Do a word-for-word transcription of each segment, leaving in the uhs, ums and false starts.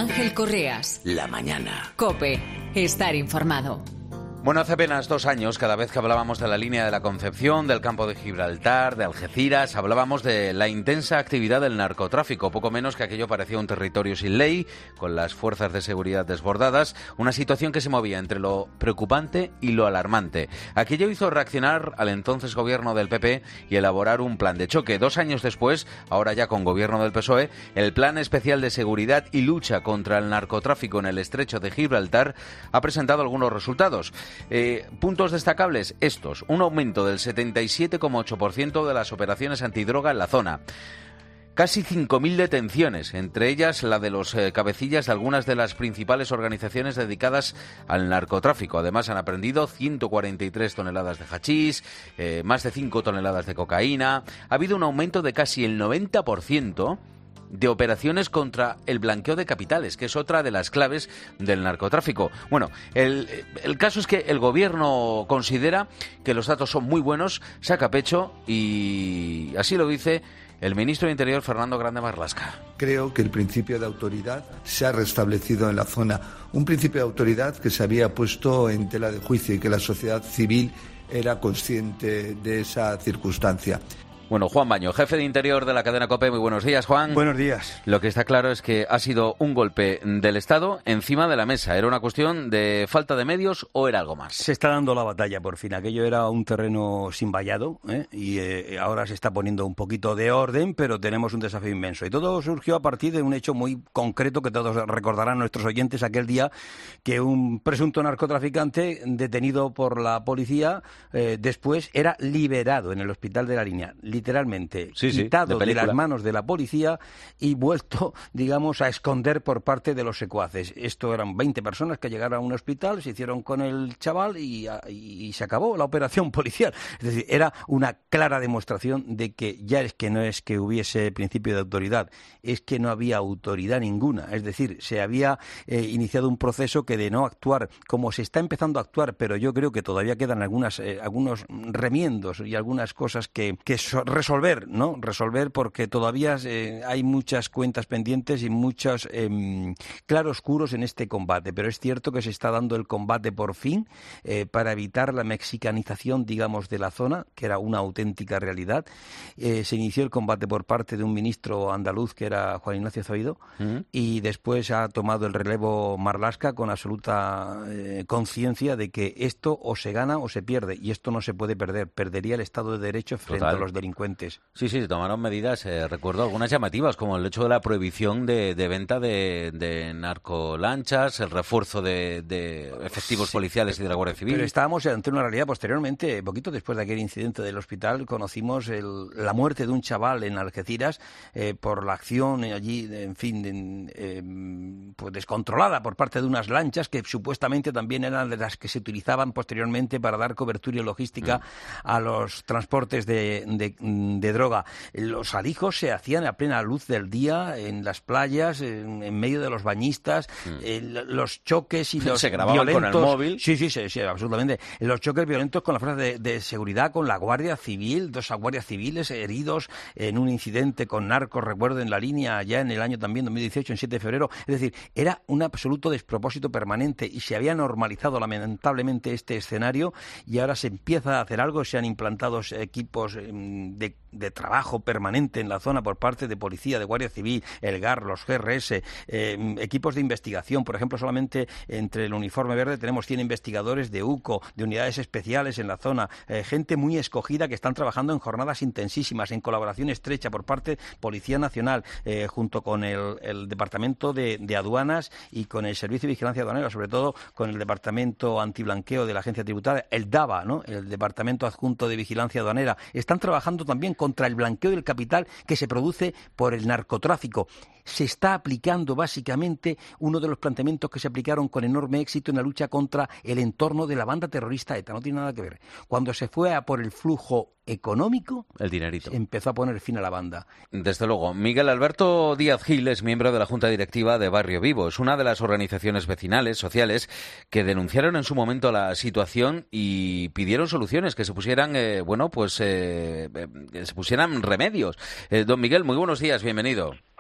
Ángel Correas. La mañana. COPE. Estar informado. Bueno, hace apenas dos años, cada vez que hablábamos de la línea de la Concepción, del campo de Gibraltar, de Algeciras, hablábamos de la intensa actividad del narcotráfico. Poco menos que aquello parecía un territorio sin ley, con las fuerzas de seguridad desbordadas, una situación que se movía entre lo preocupante y lo alarmante. Aquello hizo reaccionar al entonces gobierno del P P y elaborar un plan de choque. Dos años después, ahora ya con gobierno del P S O E, el Plan Especial de Seguridad y Lucha contra el Narcotráfico en el Estrecho de Gibraltar ha presentado algunos resultados. Eh, puntos destacables estos: un aumento del setenta y siete coma ocho por ciento de las operaciones antidroga en la zona, casi cinco mil detenciones, entre ellas la de los eh, cabecillas de algunas de las principales organizaciones dedicadas al narcotráfico. Además han aprehendido ciento cuarenta y tres toneladas de hachís, eh, más de cinco toneladas de cocaína. Ha habido un aumento de casi el noventa por ciento de operaciones contra el blanqueo de capitales, que es otra de las claves del narcotráfico. Bueno, el, el caso es que el gobierno considera que los datos son muy buenos, saca pecho, y así lo dice el ministro de Interior, Fernando Grande Marlaska. Creo que el principio de autoridad se ha restablecido en la zona. Un principio de autoridad que se había puesto en tela de juicio y que la sociedad civil era consciente de esa circunstancia. Bueno, Juan Baño, jefe de Interior de la cadena COPE. Muy buenos días, Juan. Buenos días. Lo que está claro es que ha sido un golpe del Estado encima de la mesa. ¿Era una cuestión de falta de medios o era algo más? Se está dando la batalla, por fin. Aquello era un terreno sin vallado, ¿eh? y eh, ahora se está poniendo un poquito de orden, pero tenemos un desafío inmenso. Y todo surgió a partir de un hecho muy concreto que todos recordarán nuestros oyentes, aquel día que un presunto narcotraficante detenido por la policía eh, después era liberado en el hospital de La Línea. Literalmente, sí, sí, quitado de, de las manos de la policía y vuelto, digamos, a esconder por parte de los secuaces. Esto eran veinte personas que llegaron a un hospital, se hicieron con el chaval y, y, y se acabó la operación policial. Es decir, era una clara demostración de que ya es que no es que hubiese principio de autoridad, es que no había autoridad ninguna. Es decir, se había eh, iniciado un proceso que de no actuar como se está empezando a actuar, pero yo creo que todavía quedan algunas, eh, algunos remiendos y algunas cosas que, que son resolver, ¿no? Resolver porque todavía eh, hay muchas cuentas pendientes y muchos eh, claroscuros en este combate, pero es cierto que se está dando el combate por fin eh, para evitar la mexicanización, digamos, de la zona, que era una auténtica realidad. Eh, se inició el combate por parte de un ministro andaluz que era Juan Ignacio Zoido, uh-huh. y después ha tomado el relevo Marlaska con absoluta eh, conciencia de que esto o se gana o se pierde, y esto no se puede perder. Perdería el Estado de Derecho frente Total. a los delincuentes. Sí, sí, se tomaron medidas, eh, recuerdo algunas llamativas, como el hecho de la prohibición de, de venta de, de narcolanchas, el refuerzo de, de efectivos sí, policiales y de la Guardia Civil. Pero estábamos ante una realidad posteriormente, poquito después de aquel incidente del hospital, conocimos el, la muerte de un chaval en Algeciras eh, por la acción allí, en fin, de, eh, pues descontrolada por parte de unas lanchas que supuestamente también eran de las que se utilizaban posteriormente para dar cobertura y logística mm. a los transportes de, de de droga. Los alijos se hacían a plena luz del día en las playas, en, en medio de los bañistas, mm. eh, los choques y los se grababan violentos, con el móvil. Sí, sí, sí, sí, absolutamente. Los choques violentos con las fuerzas de, de seguridad, con la Guardia Civil, dos guardias civiles heridos en un incidente con narcos, recuerdo, en La Línea, allá en el año también dos mil dieciocho, en siete de febrero. Es decir, era un absoluto despropósito permanente y se había normalizado lamentablemente este escenario, y ahora se empieza a hacer algo. Se han implantado equipos eh, De, de trabajo permanente en la zona por parte de policía, de Guardia Civil, el G A R, los G R S, eh, equipos de investigación. Por ejemplo, solamente entre el uniforme verde tenemos cien investigadores de U C O, de unidades especiales en la zona, eh, gente muy escogida que están trabajando en jornadas intensísimas, en colaboración estrecha por parte Policía Nacional, eh, junto con el, el Departamento de, de Aduanas y con el Servicio de Vigilancia Aduanera, sobre todo con el Departamento Antiblanqueo de la Agencia Tributaria, el DABA, ¿no? El Departamento Adjunto de Vigilancia Aduanera. Están trabajando también contra el blanqueo del capital que se produce por el narcotráfico. Se está aplicando básicamente uno de los planteamientos que se aplicaron con enorme éxito en la lucha contra el entorno de la banda terrorista ETA. No tiene nada que ver. Cuando se fue a por el flujo económico, el dinerito, empezó a poner fin a la banda. Desde luego. Miguel Alberto Díaz Gil es miembro de la Junta Directiva de Barrio Vivo. Es una de las organizaciones vecinales, sociales, que denunciaron en su momento la situación y pidieron soluciones, que se pusieran, eh, bueno, pues, eh, eh, se pusieran remedios. Eh, don Miguel, muy buenos días, bienvenido.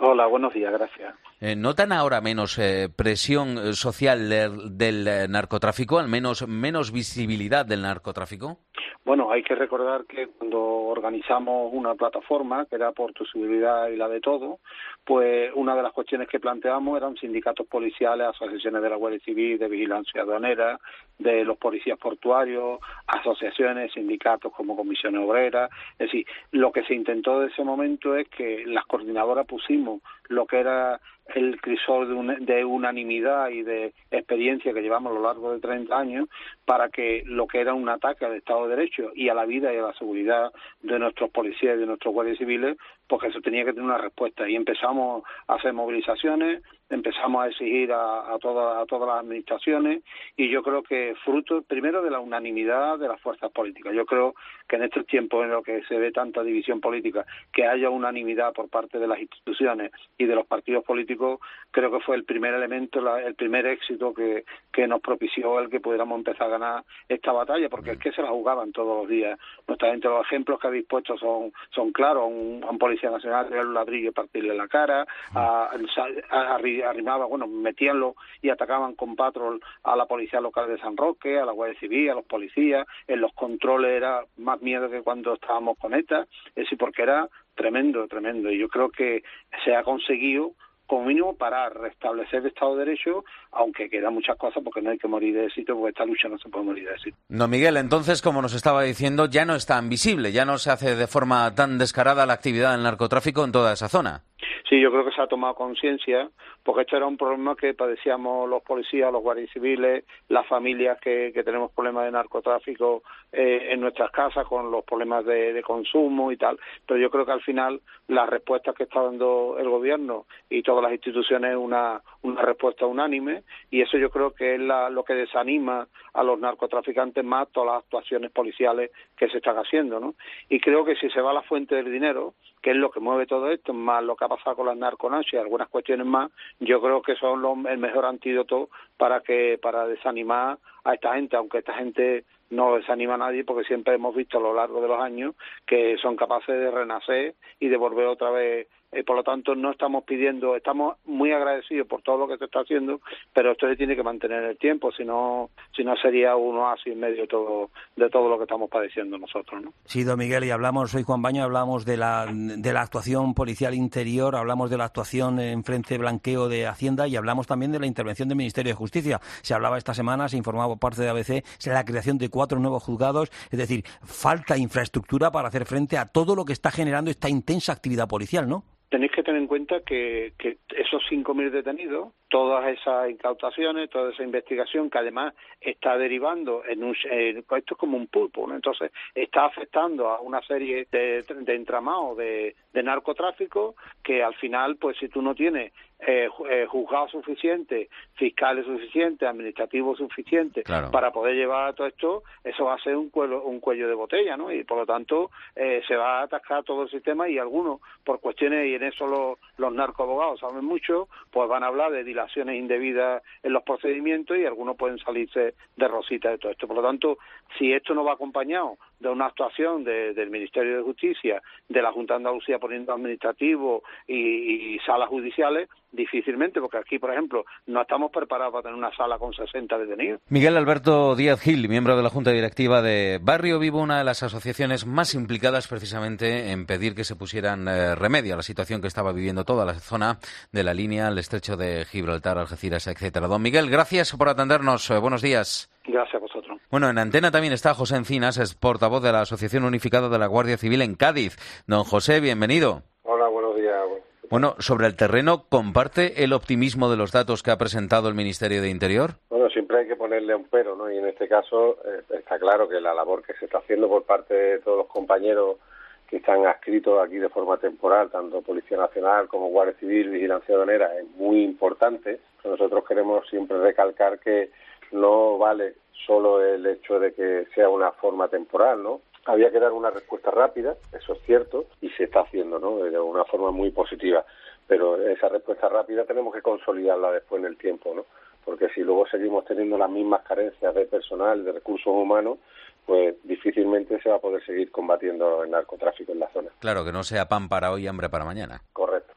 Hola, buenos días, gracias. Eh, ¿Notan ahora menos eh, presión social del, del eh, narcotráfico, al menos menos visibilidad del narcotráfico? Bueno, hay que recordar que cuando organizamos una plataforma, que era por tu seguridad y la de todo, pues una de las cuestiones que planteamos eran sindicatos policiales, asociaciones de la Guardia Civil, de vigilancia aduanera, de los policías portuarios, asociaciones, sindicatos como comisiones obreras. Es decir, lo que se intentó de ese momento es que las coordinadoras pusimos lo que era el crisol de, un, de unanimidad y de experiencia que llevamos a lo largo de treinta años para que lo que era un ataque al Estado de Derecho y a la vida y a la seguridad de nuestros policías y de nuestros guardias civiles, pues eso tenía que tener una respuesta. Y empezamos a hacer movilizaciones, empezamos a exigir a, a, toda, a todas las administraciones, y yo creo que fruto primero de la unanimidad de las fuerzas políticas. Yo creo que en estos tiempos en los que se ve tanta división política, que haya unanimidad por parte de las instituciones y de los partidos políticos, creo que fue el primer elemento, la, el primer éxito que, que nos propició el que pudiéramos empezar a ganar esta batalla, porque es que se la jugaban todos los días. Nuestra gente, los ejemplos que habéis puesto son, son claros. Un, a un policía nacional tirarle un ladrillo y partirle la cara, a, a, a, arrimaba, bueno, metíanlo y atacaban con patrol a la policía local de San Roque, a la Guardia Civil, a los policías. En los controles era más miedo que cuando estábamos con ETA, es decir, porque era tremendo, tremendo. Y yo creo que se ha conseguido como mínimo para restablecer el Estado de Derecho, aunque quedan muchas cosas porque no hay que morir de éxito, porque esta lucha no se puede morir de éxito. No, Miguel, entonces, como nos estaba diciendo, ya no es tan visible, ya no se hace de forma tan descarada la actividad del narcotráfico en toda esa zona. Sí, yo creo que se ha tomado conciencia, porque esto era un problema que padecíamos los policías, los guardias civiles, las familias que, que tenemos problemas de narcotráfico eh, en nuestras casas con los problemas de, de consumo y tal. Pero yo creo que al final las respuestas que está dando el gobierno y todas las instituciones es una, una respuesta unánime, y eso yo creo que es la, lo que desanima a los narcotraficantes más todas las actuaciones policiales que se están haciendo, ¿no? Y creo que si se va a la fuente del dinero, que es lo que mueve todo esto, más lo que ha pasado con las narconoches y algunas cuestiones más, yo creo que son los, el mejor antídoto para que para desanimar a esta gente, aunque esta gente no desanima a nadie, porque siempre hemos visto a lo largo de los años que son capaces de renacer y de volver otra vez. Eh, por lo tanto, no estamos pidiendo, estamos muy agradecidos por todo lo que se está haciendo, pero esto se tiene que mantener en el tiempo, si no, si no sería un oasis en medio de todo, de todo lo que estamos padeciendo nosotros, ¿no? Sí, don Miguel, y hablamos, soy Juan Baño, hablamos de la, de la actuación policial interior, hablamos de la actuación en frente blanqueo de Hacienda y hablamos también de la intervención del Ministerio de Justicia. Se hablaba esta semana, se informaba por parte de A B C, de la creación de cuatro nuevos juzgados, es decir, falta infraestructura para hacer frente a todo lo que está generando esta intensa actividad policial, ¿no? Tenéis que tener en cuenta que, que esos cinco mil detenidos, todas esas incautaciones, toda esa investigación, que además está derivando en un... Eh, esto es como un pulpo, ¿no? Entonces está afectando a una serie de, de entramados de, de narcotráfico que al final, pues si tú no tienes eh, eh, juzgados suficientes, fiscales suficientes, administrativos suficientes, claro, para poder llevar todo esto, eso va a ser un cuello, un cuello de botella, ¿no? Y por lo tanto eh, se va a atascar todo el sistema, y algunos, por cuestiones, y en eso los, los narcoabogados saben mucho, pues van a hablar de dilaciones indebidas en los procedimientos, y algunos pueden salirse de rosita de todo esto. Por lo tanto, si esto no va acompañado de una actuación de, del Ministerio de Justicia, de la Junta de Andalucía poniendo administrativos y, y salas judiciales, difícilmente, porque aquí, por ejemplo, no estamos preparados para tener una sala con sesenta detenidos. Miguel Alberto Díaz Gil, miembro de la Junta Directiva de Barrio Vivo, una de las asociaciones más implicadas precisamente en pedir que se pusieran eh, remedio a la situación que estaba viviendo toda la zona de la línea, el estrecho de Gibraltar, Algeciras, etcétera. Don Miguel, gracias por atendernos. Eh, buenos días. Gracias a vosotros. Bueno, en antena también está José Encinas, es portavoz de la Asociación Unificada de la Guardia Civil en Cádiz. Don José, bienvenido. Hola, buenos días. Bueno, sobre el terreno, ¿comparte el optimismo de los datos que ha presentado el Ministerio de Interior? Bueno, siempre hay que ponerle un pero, ¿no? Y en este caso eh, está claro que la labor que se está haciendo por parte de todos los compañeros que están adscritos aquí de forma temporal, tanto Policía Nacional como Guardia Civil, Vigilancia Aduanera, es muy importante. Nosotros queremos siempre recalcar que no vale solo el hecho de que sea una forma temporal, ¿no? Había que dar una respuesta rápida, eso es cierto, y se está haciendo, ¿no? De una forma muy positiva. Pero esa respuesta rápida tenemos que consolidarla después en el tiempo, ¿no? Porque si luego seguimos teniendo las mismas carencias de personal, de recursos humanos, pues difícilmente se va a poder seguir combatiendo el narcotráfico en la zona. Claro, que no sea pan para hoy y hambre para mañana. Correcto.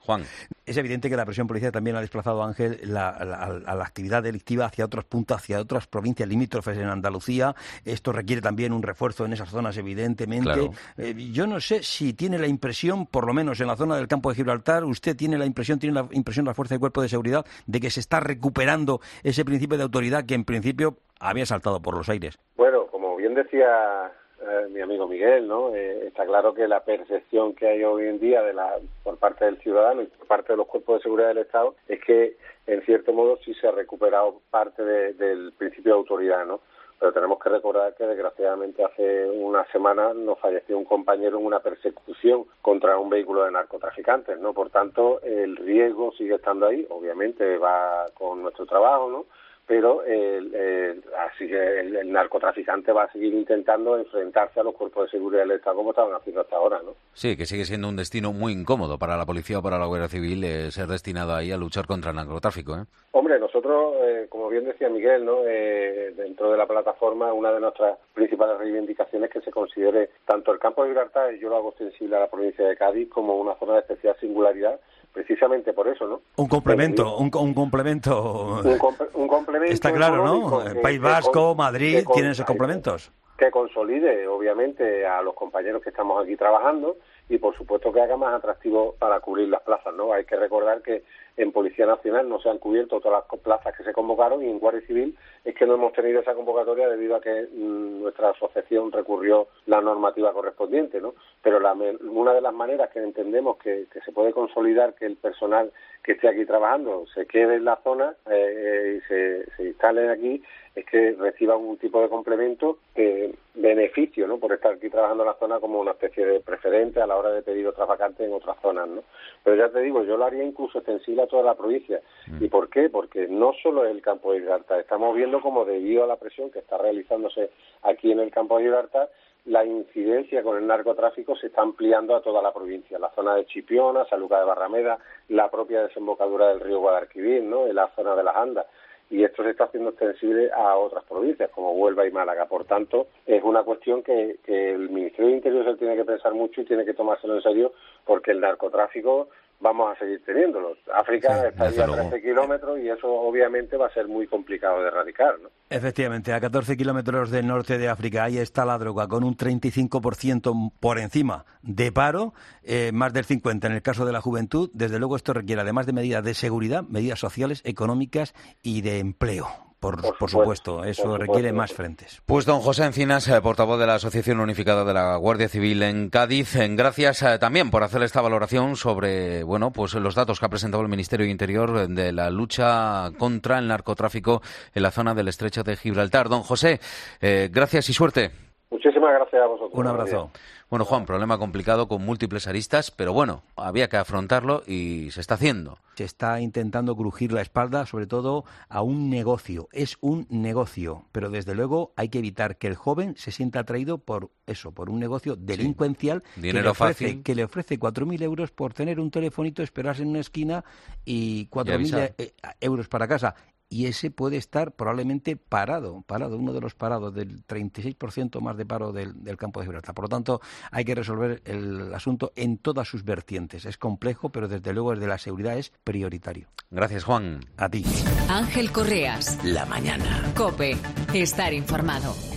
Juan. Es evidente que la presión policial también ha desplazado, Ángel, la, la, a la actividad delictiva hacia otros puntos, hacia otras provincias limítrofes en Andalucía. Esto requiere también un refuerzo en esas zonas, evidentemente. Claro. Eh, yo no sé si tiene la impresión, por lo menos en la zona del campo de Gibraltar, usted tiene la impresión, tiene la impresión la fuerza del cuerpo de seguridad de que se está recuperando ese principio de autoridad que en principio había saltado por los aires. Bueno, como bien decía eh, mi amigo Miguel, ¿no? Eh, está claro que la percepción que hay hoy en día de la por parte del ciudadano y por parte de los cuerpos de seguridad del Estado es que, en cierto modo, sí se ha recuperado parte de, del principio de autoridad, ¿no? Pero tenemos que recordar que, desgraciadamente, hace unas semanas nos falleció un compañero en una persecución contra un vehículo de narcotraficantes, ¿no? Por tanto, el riesgo sigue estando ahí, obviamente va con nuestro trabajo, ¿no? Pero el, el, así que el, el narcotraficante va a seguir intentando enfrentarse a los cuerpos de seguridad del Estado como estaban haciendo hasta ahora, ¿no? Sí, que sigue siendo un destino muy incómodo para la policía o para la Guardia Civil eh, ser destinado ahí a luchar contra el narcotráfico, ¿eh? Hombre, nosotros, eh, como bien decía Miguel, ¿no? Eh, dentro de la plataforma, una de nuestras principales reivindicaciones es que se considere tanto el campo de Gibraltar, y yo lo hago extensible a la provincia de Cádiz, como una zona de especial singularidad, precisamente por eso, ¿no? Un complemento, un, un complemento. Un, comp- un complemento. Está claro, ¿no? El País Vasco, que, Madrid, que, tienen esos complementos. Que consolide, obviamente, a los compañeros que estamos aquí trabajando y, por supuesto, que haga más atractivo para cubrir las plazas, ¿no? Hay que recordar que en Policía Nacional no se han cubierto todas las plazas que se convocaron, y en Guardia Civil es que no hemos tenido esa convocatoria debido a que mmm, nuestra asociación recurrió la normativa correspondiente, ¿no? Pero la, una de las maneras que entendemos que, que se puede consolidar que el personal que esté aquí trabajando se quede en la zona eh, y se, se instalen aquí es que reciban un tipo de complemento, eh, beneficio, ¿no? Por estar aquí trabajando en la zona como una especie de preferente a la hora de pedir otras vacantes en otras zonas, ¿no? Pero ya te digo, yo lo haría incluso extensible a toda la provincia. Mm. ¿Y por qué? Porque no solo es el campo de Gibraltar. Estamos viendo como, debido a la presión que está realizándose aquí en el campo de Gibraltar, la incidencia con el narcotráfico se está ampliando a toda la provincia. La zona de Chipiona, Sanlúcar de Barrameda, la propia desembocadura del río Guadalquivir, ¿no? En la zona de las Andas. Y esto se está haciendo extensible a otras provincias, como Huelva y Málaga. Por tanto, es una cuestión que, que el Ministerio de Interior se tiene que pensar mucho y tiene que tomárselo en serio, porque el narcotráfico vamos a seguir teniéndolo. África sí, está a trece kilómetros y eso obviamente va a ser muy complicado de erradicar, ¿no? Efectivamente, a catorce kilómetros del norte de África, ahí está la droga, con un treinta y cinco por ciento por encima de paro, eh, más del cincuenta por ciento en el caso de la juventud. Desde luego esto requiere, además de medidas de seguridad, medidas sociales, económicas y de empleo. Por, por, por supuesto, eso por supuesto. Requiere más frentes. Pues don José Encinas, eh, portavoz de la Asociación Unificada de la Guardia Civil en Cádiz, eh, gracias eh, también por hacer esta valoración sobre, bueno, pues los datos que ha presentado el Ministerio de Interior de la lucha contra el narcotráfico en la zona del Estrecho de Gibraltar. Don José, eh, gracias y suerte. Muchísimas gracias a vosotros. Un abrazo. Bueno, Juan, problema complicado con múltiples aristas, pero bueno, había que afrontarlo y se está haciendo. Se está intentando crujir la espalda, sobre todo a un negocio. Es un negocio, pero desde luego hay que evitar que el joven se sienta atraído por eso, por un negocio delincuencial, sí. Dinero que le ofrece, fácil. que le ofrece cuatro mil euros por tener un telefonito, esperarse en una esquina y cuatro mil euros para casa. Y ese puede estar probablemente parado, parado, uno de los parados, del treinta y seis por ciento más de paro del, del campo de Gibraltar. Por lo tanto, hay que resolver el asunto en todas sus vertientes. Es complejo, pero desde luego el de la seguridad es prioritario. Gracias, Juan. A ti. Ángel Correas. La mañana. COPE. Estar informado.